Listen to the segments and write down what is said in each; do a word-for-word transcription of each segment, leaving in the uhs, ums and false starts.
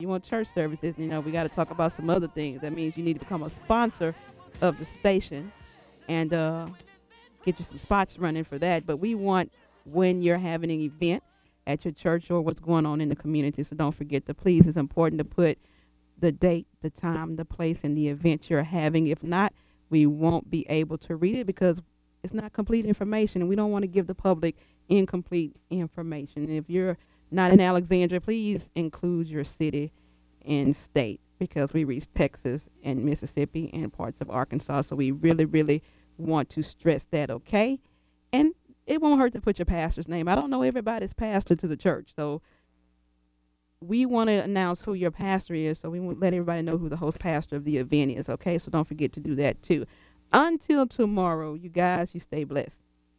You want church services, you know, we got to talk about some other things. That means you need to become a sponsor of the station and uh, get you some spots running for that. But we want when you're having an event at your church or what's going on in the community. So don't forget to please, it's important to put the date, the time, the place, and the event you're having. If not, we won't be able to read it because it's not complete information, and we don't want to give the public incomplete information. If you're not in Alexandria, please include your city and state because we reach Texas and Mississippi and parts of Arkansas. So we really, really want to stress that, okay? And it won't hurt to put your pastor's name. I don't know everybody's pastor to the church, so we want to announce who your pastor is, so we want to let everybody know who the host pastor of the event is, okay? So don't forget to do that too. Until tomorrow, you guys, you stay blessed.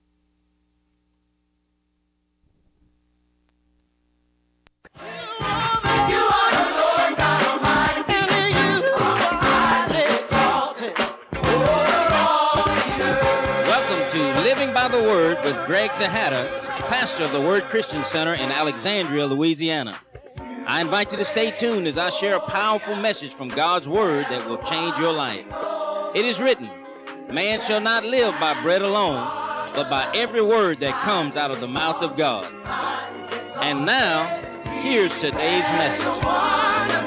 Welcome to Living by the Word with Greg Tejada, pastor of the Word Christian Center in Alexandria, Louisiana. I invite you to stay tuned as I share a powerful message from God's Word that will change your life. It is written, man shall not live by bread alone, but by every word that comes out of the mouth of God. And now, here's today's message.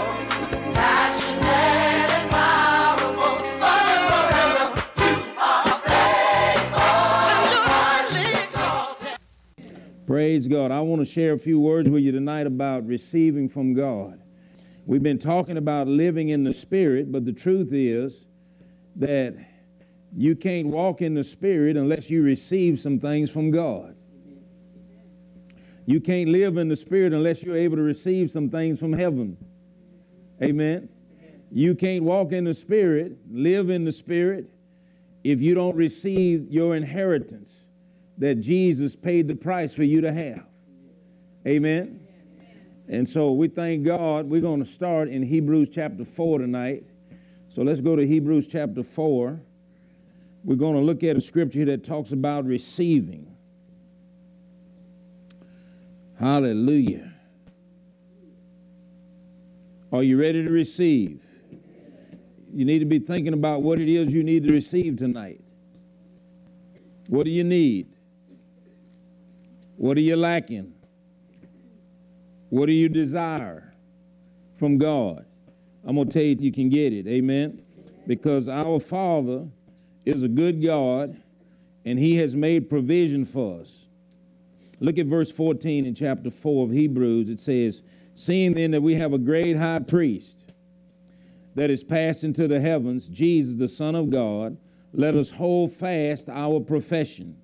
Praise God. I want to share a few words with you tonight about receiving from God. We've been talking about living in the Spirit, but the truth is that you can't walk in the Spirit unless you receive some things from God. You can't live in the Spirit unless you're able to receive some things from heaven. Amen. You can't walk in the Spirit, live in the Spirit, if you don't receive your inheritance that Jesus paid the price for you to have. Amen. And so we thank God. We're going to start in Hebrews chapter four tonight. So let's go to Hebrews chapter four. We're going to look at a scripture that talks about receiving. Hallelujah. Are you ready to receive? You need to be thinking about what it is you need to receive tonight. What do you need? What are you lacking? What do you desire from God? I'm going to tell you you can get it. Amen? Because our Father is a good God, and He has made provision for us. Look at verse fourteen in chapter four of Hebrews. It says, seeing then that we have a great high priest that is passed into the heavens, Jesus, the Son of God, let us hold fast our profession.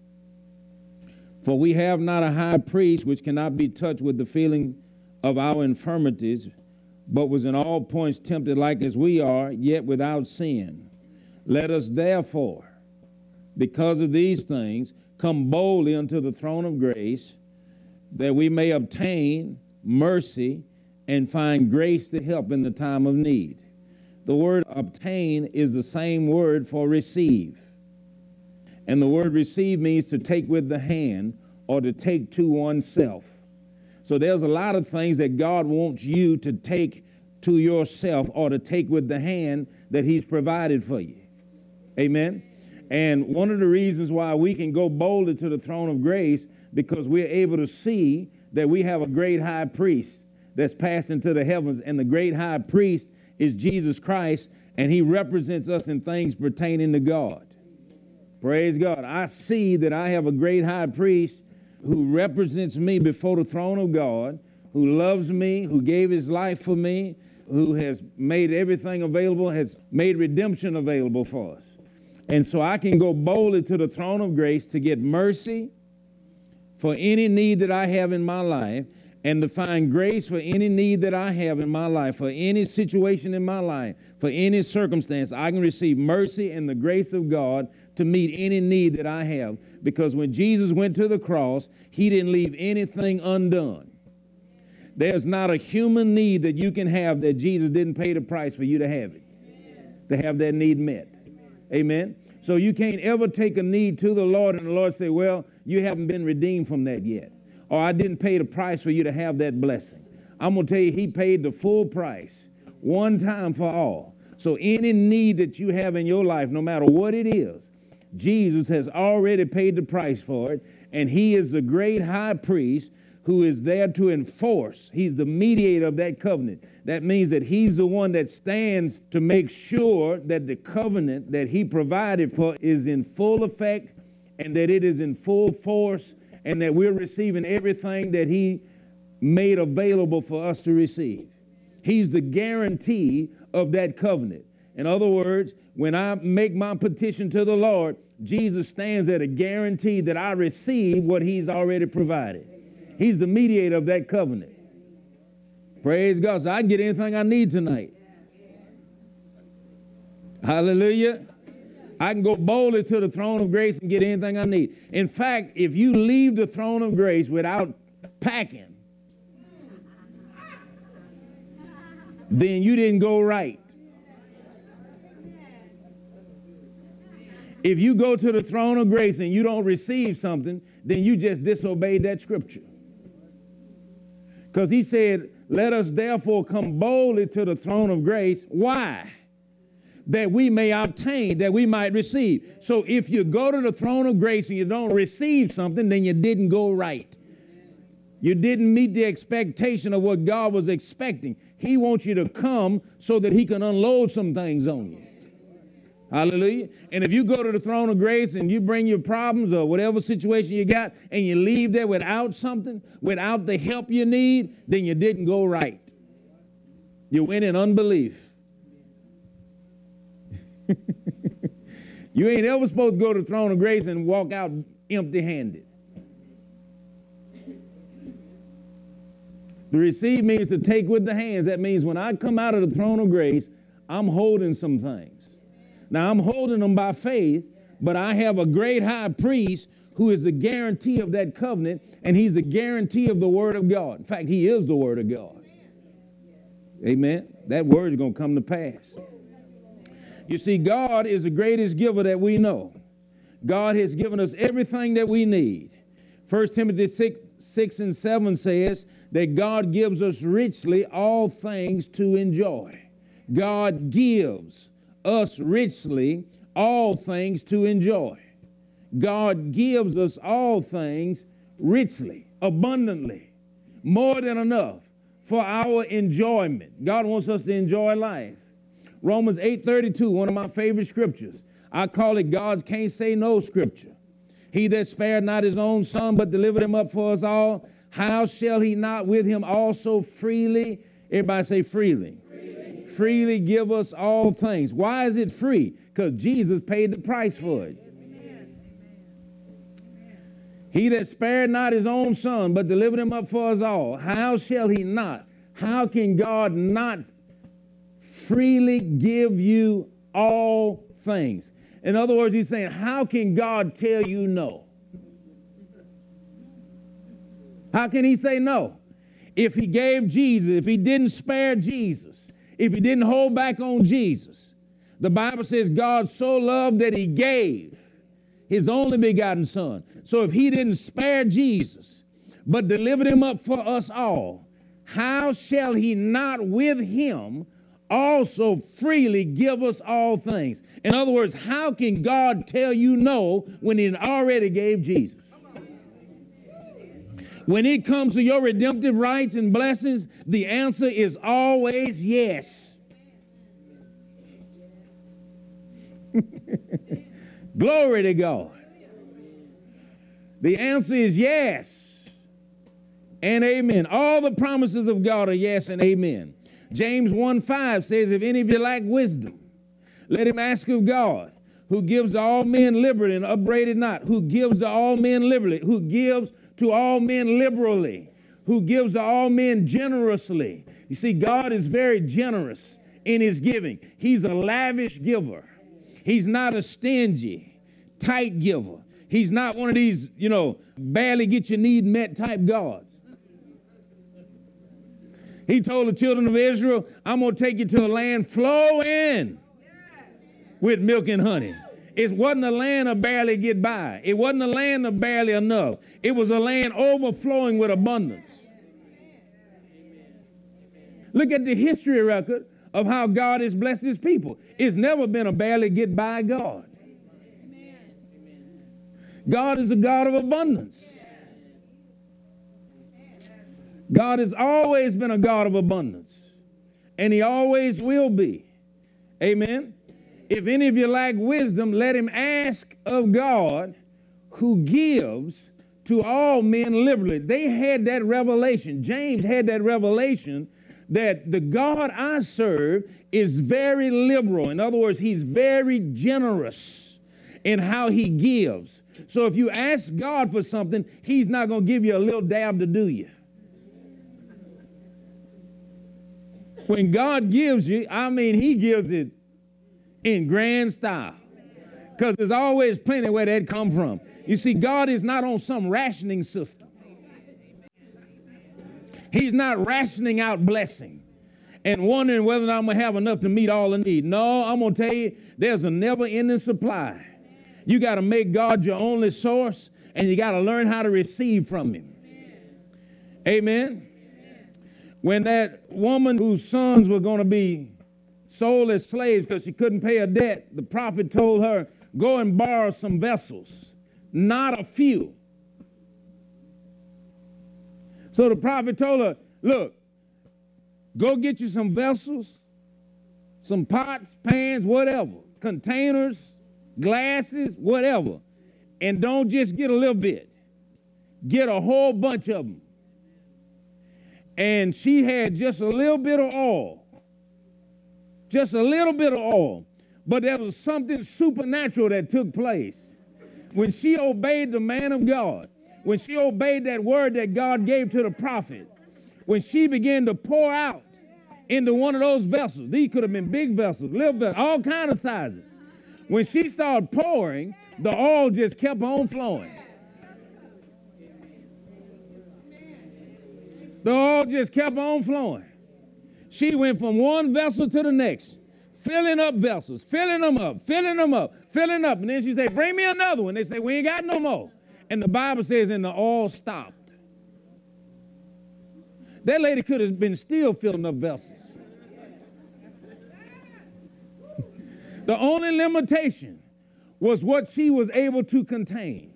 For we have not a high priest which cannot be touched with the feeling of our infirmities, but was in all points tempted like as we are, yet without sin. Let us therefore, because of these things, come boldly unto the throne of grace, that we may obtain mercy and find grace to help in the time of need. The word obtain is the same word for receive. And the word receive means to take with the hand or to take to oneself. So there's a lot of things that God wants you to take to yourself or to take with the hand that He's provided for you. Amen. And one of the reasons why we can go boldly to the throne of grace, because we're able to see that we have a great high priest that's passed into the heavens, and the great high priest is Jesus Christ, and He represents us in things pertaining to God. Praise God. I see that I have a great high priest who represents me before the throne of God, who loves me, who gave His life for me, who has made everything available, has made redemption available for us. And so I can go boldly to the throne of grace to get mercy for any need that I have in my life, and to find grace for any need that I have in my life, for any situation in my life, for any circumstance. I can receive mercy and the grace of God to meet any need that I have. Because when Jesus went to the cross, He didn't leave anything undone. There's not a human need that you can have that Jesus didn't pay the price for you to have it, to have that need met. Amen. So you can't ever take a need to the Lord and the Lord say, well, you haven't been redeemed from that yet. Or I didn't pay the price for you to have that blessing. I'm going to tell you, he paid the full price, one time for all. So any need that you have in your life, no matter what it is, Jesus has already paid the price for it, and he is the great high priest who is there to enforce. He's the mediator of that covenant. That means that he's the one that stands to make sure that the covenant that he provided for is in full effect and that it is in full force and that we're receiving everything that he made available for us to receive. He's the guarantee of that covenant. In other words, when I make my petition to the Lord, Jesus stands at a guarantee that I receive what he's already provided. He's the mediator of that covenant. Praise God. So I can get anything I need tonight. Hallelujah. I can go boldly to the throne of grace and get anything I need. In fact, if you leave the throne of grace without packing, then you didn't go right. If you go to the throne of grace and you don't receive something, then you just disobeyed that scripture. Because he said, let us therefore come boldly to the throne of grace. Why? That we may obtain, that we might receive. So if you go to the throne of grace and you don't receive something, then you didn't go right. You didn't meet the expectation of what God was expecting. He wants you to come so that he can unload some things on you. Hallelujah. And if you go to the throne of grace and you bring your problems or whatever situation you got and you leave there without something, without the help you need, then you didn't go right. You went in unbelief. You ain't ever supposed to go to the throne of grace and walk out empty-handed. To receive means to take with the hands. That means when I come out of the throne of grace, I'm holding some things. Now, I'm holding them by faith, but I have a great high priest who is the guarantee of that covenant, and he's the guarantee of the word of God. In fact, he is the word of God. Amen. That word is going to come to pass. You see, God is the greatest giver that we know. God has given us everything that we need. First Timothy six, six and seven says that God gives us richly all things to enjoy. God gives us richly all things to enjoy. God gives us all things richly, abundantly, more than enough for our enjoyment. God wants us to enjoy life. Romans eight thirty-two, one of my favorite scriptures. I call it God's can't say no scripture. He that spared not his own son, but delivered him up for us all, how shall he not with him also freely, everybody say freely, freely, freely give us all things. Why is it free? Because Jesus paid the price for it. He that spared not his own son, but delivered him up for us all, how shall he not? How can God not freely give you all things? In other words, he's saying, how can God tell you no? How can he say no? If he gave Jesus, if he didn't spare Jesus, if he didn't hold back on Jesus, the Bible says God so loved that he gave his only begotten son. So if he didn't spare Jesus, but delivered him up for us all, how shall he not with him also freely give us all things? In other words, how can God tell you no when he already gave Jesus? When it comes to your redemptive rights and blessings, the answer is always yes. Glory to God. The answer is yes and amen. All the promises of God are yes and amen. James one five says, if any of you lack wisdom, let him ask of God, who gives to all men liberally and upbraided not, who gives to all men liberally, who gives to all men liberally, who gives to all men generously. You see, God is very generous in his giving. He's a lavish giver. He's not a stingy, tight giver. He's not one of these, you know, barely get your need met type gods. He told the children of Israel, I'm going to take you to a land flowing with milk and honey. It wasn't a land of barely get by. It wasn't a land of barely enough. It was a land overflowing with abundance. Look at the history record of how God has blessed his people. It's never been a barely get by God. God is a God of abundance. God has always been a God of abundance, and he always will be. Amen. If any of you lack wisdom, let him ask of God, who gives to all men liberally. They had that revelation. James had that revelation that the God I serve is very liberal. In other words, he's very generous in how he gives. So if you ask God for something, he's not going to give you a little dab to do you. When God gives you, I mean, he gives it in grand style, because there's always plenty where that come from. You see, God is not on some rationing system. He's not rationing out blessing and wondering whether or not I'm going to have enough to meet all the need. No, I'm going to tell you, there's a never-ending supply. You got to make God your only source, and you got to learn how to receive from him. Amen. When that woman whose sons were going to be sold as slaves because she couldn't pay her debt, the prophet told her, go and borrow some vessels, not a few. So the prophet told her, look, go get you some vessels, some pots, pans, whatever, containers, glasses, whatever. And don't just get a little bit. Get a whole bunch of them. And she had just a little bit of oil. Just a little bit of oil. But there was something supernatural that took place. When she obeyed the man of God, when she obeyed that word that God gave to the prophet, when she began to pour out into one of those vessels, these could have been big vessels, little vessels, all kind of sizes. When she started pouring, the oil just kept on flowing. The oil just kept on flowing. She went from one vessel to the next, filling up vessels, filling them up, filling them up, filling up. And then she said, bring me another one. They say, we ain't got no more. And the Bible says, and the oil stopped. That lady could have been still filling up vessels. The only limitation was what she was able to contain.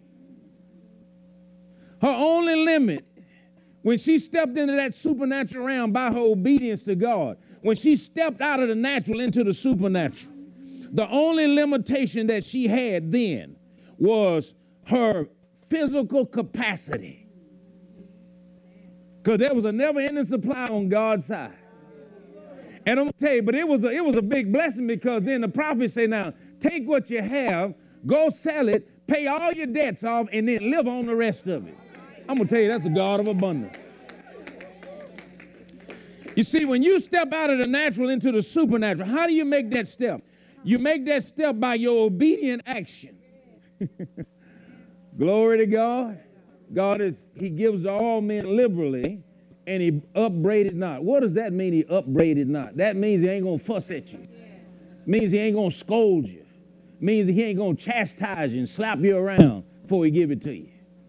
Her only limit, when she stepped into that supernatural realm by her obedience to God, when she stepped out of the natural into the supernatural, the only limitation that she had then was her physical capacity. Because there was a never-ending supply on God's side. And I'm going to tell you, but it was, a, it was a big blessing, because then the prophet said, now, take what you have, go sell it, pay all your debts off, and then live on the rest of it. I'm going to tell you, that's a God of abundance. You see, when you step out of the natural into the supernatural, how do you make that step? You make that step by your obedient action. Glory to God. God is, he gives to all men liberally, and he upbraided not. What does that mean, he upbraided not? That means he ain't going to fuss at you. It means he ain't going to scold you. It means he ain't going to chastise you and slap you around before he give it to you.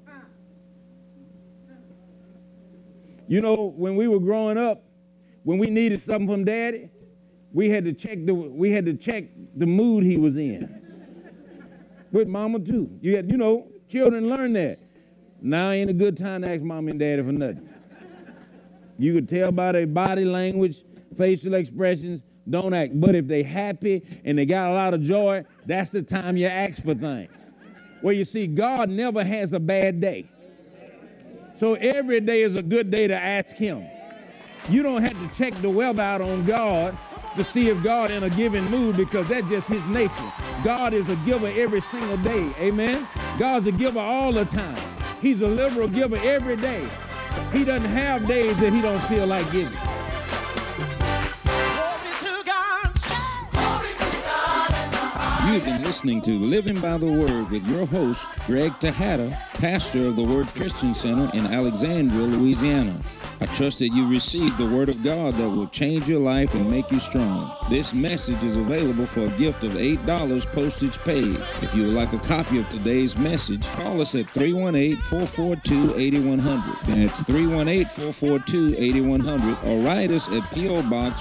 You know, when we were growing up, when we needed something from Daddy, we had to check the we had to check the mood he was in. With Mama too. You had, you know, children learn that. Now ain't a good time to ask Mama and Daddy for nothing. You could tell by their body language, facial expressions, don't act. But if they happy and they got a lot of joy, that's the time you ask for things. Well, you see, God never has a bad day. So every day is a good day to ask him. You don't have to check the weather out on God to see if God in a given mood, because that's just his nature. God is a giver every single day. Amen. God's a giver all the time. He's a liberal giver every day. He doesn't have days that he don't feel like giving. You've been listening to Living by the Word with your host, Greg Tejada, pastor of the Word Christian Center in Alexandria, Louisiana. I trust that you received the Word of God that will change your life and make you strong. This message is available for a gift of eight dollars postage paid. If you would like a copy of today's message, call us at three one eight, four four two, eight one zero zero. That's three one eight, four four two, eight one zero zero, or write us at P O. Box